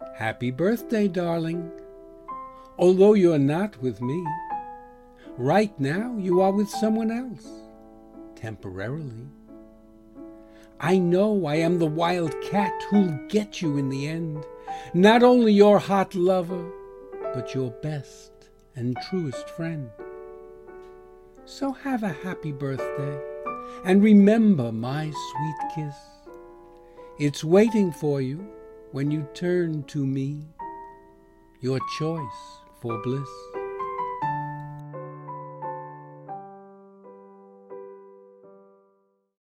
Happy birthday, darling. Although you're not with me, right now you are with someone else, temporarily. I know I am the wild cat who'll get you in the end, not only your hot lover, but your best and truest friend. So have a happy birthday, and remember my sweet kiss. It's waiting for you when you turn to me, your choice for bliss.